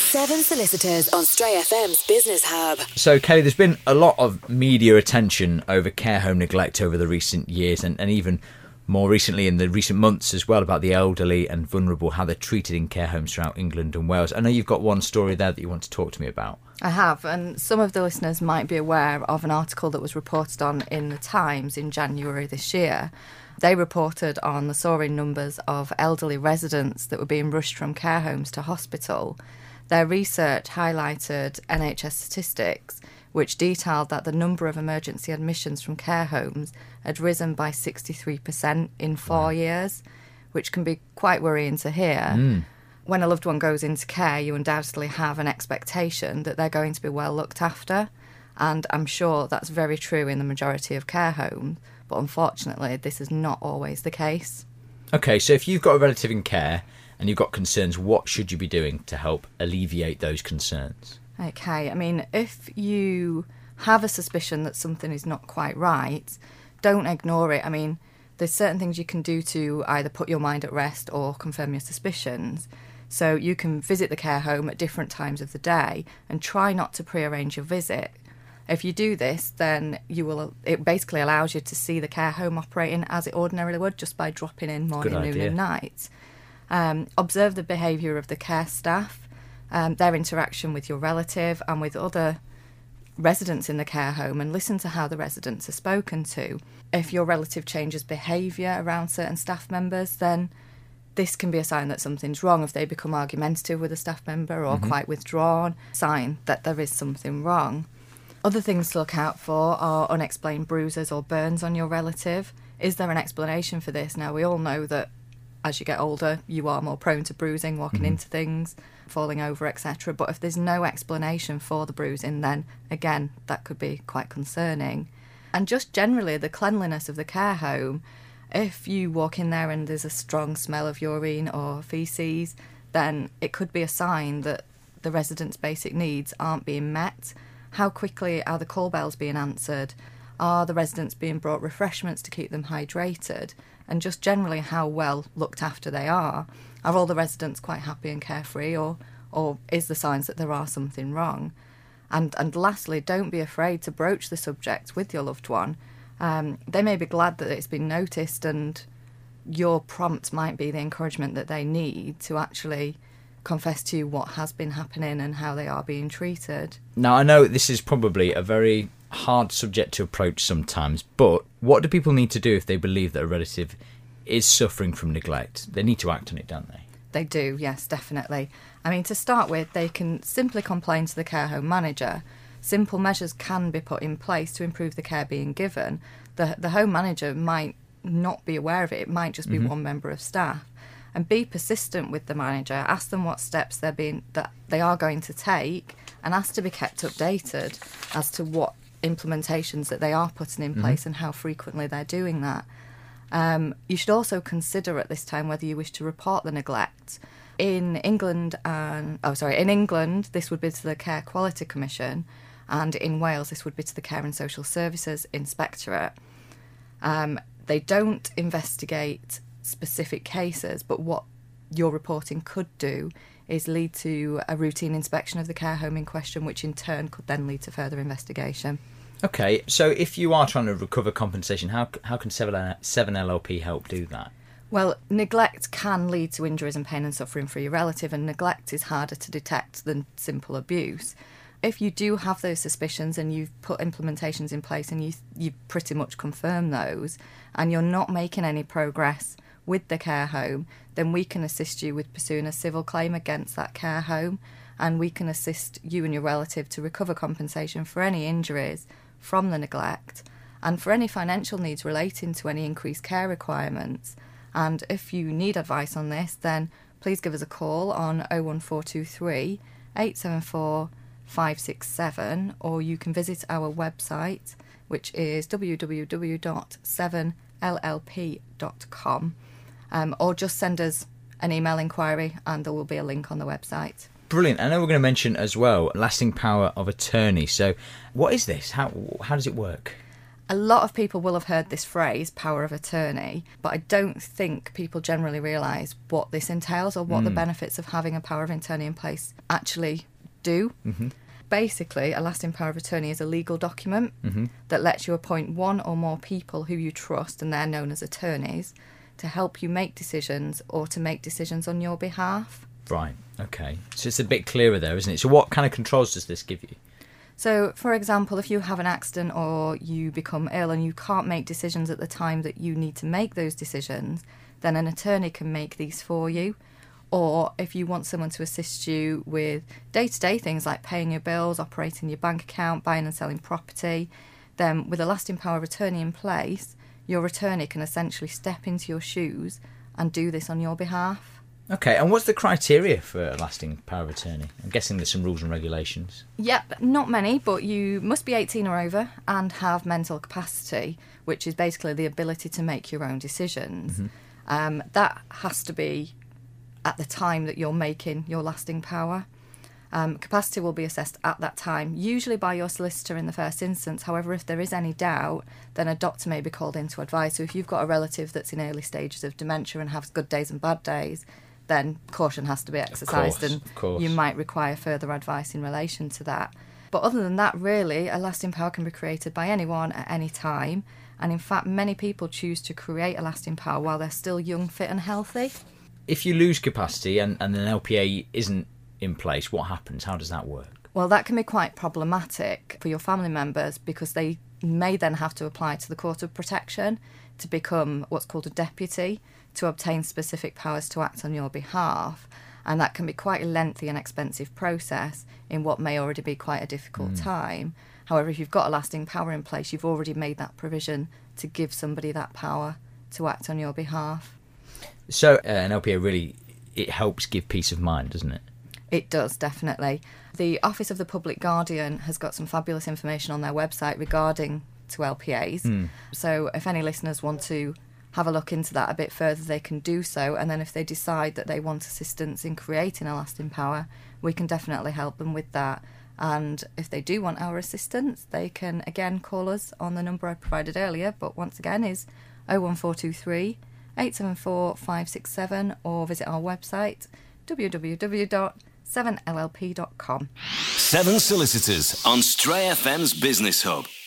Seven Solicitors on Stray FM's Business Hub. So, Kelly, there's been a lot of media attention over care home neglect over the recent years and even more recently in the recent months as well about the elderly and vulnerable, how they're treated in care homes throughout England and Wales. I know you've got one story there that you want to talk to me about. I have, and some of the listeners might be aware of an article that was reported on in The Times in January this year. They reported on the soaring numbers of elderly residents that were being rushed from care homes to hospital. Their research highlighted NHS statistics, which detailed that the number of emergency admissions from care homes had risen by 63% in 4 years, which can be quite worrying to hear. When a loved one goes into care, you undoubtedly have an expectation that they're going to be well looked after, and I'm sure that's very true in the majority of care homes, but unfortunately this is not always the case. Okay, so if you've got a relative in care and you've got concerns, what should you be doing to help alleviate those concerns? Okay, I mean, if you have a suspicion that something is not quite right, don't ignore it. I mean, there's certain things you can do to either put your mind at rest or confirm your suspicions. So you can visit the care home at different times of the day and try not to pre-arrange your visit. If you do this, then it basically allows you to see the care home operating as it ordinarily would, just by dropping in morning, noon and night. Observe the behaviour of the care staff, their interaction with your relative and with other residents in the care home, and listen to how the residents are spoken to. If your relative changes behaviour around certain staff members, then this can be a sign that something's wrong. If they become argumentative with a staff member or quite withdrawn, sign that there is something wrong. Other things to look out for are unexplained bruises or burns on your relative. Is there an explanation for this? Now, we all know that as you get older, you are more prone to bruising, walking into things, falling over, etc. But if there's no explanation for the bruising, then again, that could be quite concerning. And just generally, the cleanliness of the care home. If you walk in there and there's a strong smell of urine or faeces, then it could be a sign that the residents' basic needs aren't being met. How quickly are the call bells being answered? Are the residents being brought refreshments to keep them hydrated? And just generally how well looked after they are. Are all the residents quite happy and carefree, or is the signs that there are something wrong? And lastly, don't be afraid to broach the subject with your loved one. They may be glad that it's been noticed, and your prompt might be the encouragement that they need to actually confess to you what has been happening and how they are being treated. Now, I know this is probably a very hard subject to approach sometimes, but what do people need to do if they believe that a relative is suffering from neglect? They need to act on it, don't they? They do, yes, definitely. I mean, to start with, they can simply complain to the care home manager. Simple measures can be put in place to improve the care being given. The home manager might not be aware of it. It might just be one member of staff. And be persistent with the manager. Ask them what steps that they are going to take, and ask to be kept updated as to what implementations that they are putting in place and how frequently they're doing that. You should also consider at this time whether you wish to report the neglect. In England, this would be to the Care Quality Commission, and in Wales, this would be to the Care and Social Services Inspectorate. They don't investigate specific cases, but what your reporting could do is lead to a routine inspection of the care home in question, which in turn could then lead to further investigation. Okay, so if you are trying to recover compensation, how can 7LLP help do that? Well, neglect can lead to injuries and pain and suffering for your relative, and neglect is harder to detect than simple abuse. If you do have those suspicions and you've put implementations in place and you pretty much confirm those, and you're not making any progress with the care home, then we can assist you with pursuing a civil claim against that care home, and we can assist you and your relative to recover compensation for any injuries from the neglect and for any financial needs relating to any increased care requirements. And if you need advice on this, then please give us a call on 01423 874 567, or you can visit our website, which is www.7llp.com. Or just send us an email inquiry and there will be a link on the website. Brilliant. I know we're going to mention as well lasting power of attorney. So what is this? How does it work? A lot of people will have heard this phrase, power of attorney, but I don't think people generally realise what this entails or what the benefits of having a power of attorney in place actually do. Basically, a lasting power of attorney is a legal document that lets you appoint one or more people who you trust, and they're known as attorneys, to help you make decisions or to make decisions on your behalf. Right, okay. So it's a bit clearer there, isn't it? So what kind of controls does this give you? So, for example, if you have an accident or you become ill and you can't make decisions at the time that you need to make those decisions, then an attorney can make these for you. Or if you want someone to assist you with day-to-day things like paying your bills, operating your bank account, buying and selling property, then with a lasting power of attorney in place, your attorney can essentially step into your shoes and do this on your behalf. Okay, and what's the criteria for a lasting power of attorney? I'm guessing there's some rules and regulations. Yep, not many, but you must be 18 or over and have mental capacity, which is basically the ability to make your own decisions. That has to be at the time that you're making your lasting power. Capacity will be assessed at that time, usually by your solicitor in the first instance. However, if there is any doubt, then a doctor may be called in to advise. So if you've got a relative that's in early stages of dementia and has good days and bad days, then caution has to be exercised, and you might require further advice in relation to that. But other than that, really, a lasting power can be created by anyone at any time. And in fact, many people choose to create a lasting power while they're still young, fit and healthy. If you lose capacity and an LPA isn't in place, what happens? How does that work? Well, that can be quite problematic for your family members because they may then have to apply to the Court of Protection to become what's called a deputy to obtain specific powers to act on your behalf. And that can be quite a lengthy and expensive process in what may already be quite a difficult time. However, if you've got a lasting power in place, you've already made that provision to give somebody that power to act on your behalf. So an LPA really, it helps give peace of mind, doesn't it? It does, definitely. The Office of the Public Guardian has got some fabulous information on their website regarding to LPAs. So if any listeners want to have a look into that a bit further, they can do so. And then if they decide that they want assistance in creating a lasting power, we can definitely help them with that. And if they do want our assistance, they can again call us on the number I provided earlier, but once again is 01423 874 567, or visit our website www.7llp.com. 7 Solicitors on Stray FM's Business Hub.